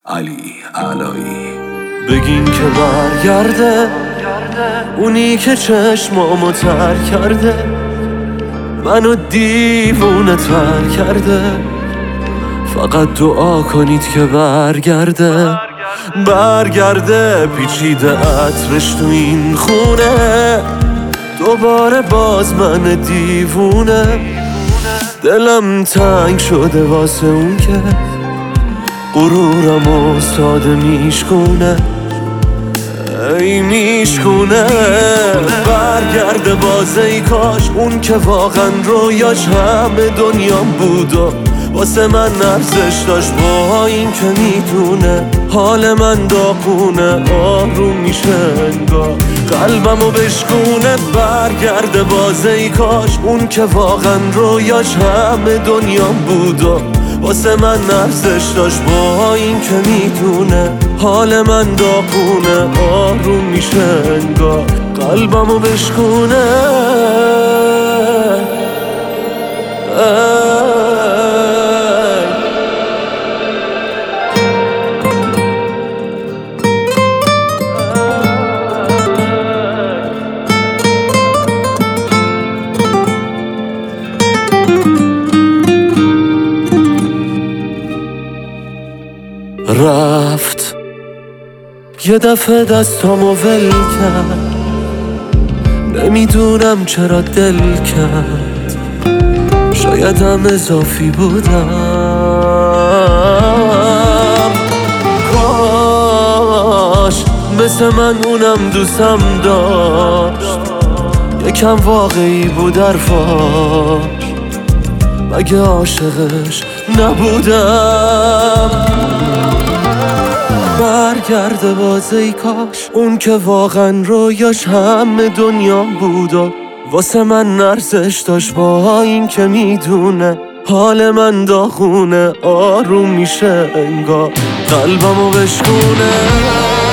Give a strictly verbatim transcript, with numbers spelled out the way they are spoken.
علی علایی. بگین که برگرده اونی که چشمامو تر کرده، منو دیوونه تر کرده. فقط دعا کنید که برگرده برگرده پیچیده عطرش تو این خونه، دوباره باز من دیوونه. دلم تنگ شده واسه اون که غرورم ساده میشکونه، ای میشکونه. برگرده باز ای کاش اون که واقعا رویاش همه دنیام بود و واسه من ارزش داشت، با این که میدونه حال من داغونه، آروم میشه انگار قلبمو بشکونه. برگرده باز ای کاش اون که واقعا رویاش همه دنیام بود و واسه من ارزش داشت، با این که میدونه حال من داغونه، آروم میشه انگار قلبمو بشکونه. رفت یه دفعه دستامو ول کرد، نمیدونم چرا دل کرد، شایدم اضافی بودم. کاش مثل من اونم دوستم داشت، یکم واقعی بود حرفاش، مگه عاشقش نبودم. برگرده باز ای کاش اون که واقعا رویاش همه دنیا بود و واسه من ارزش داشت، با این که میدونه حال من داغونه، آروم میشه انگار قلبمو بشکونه.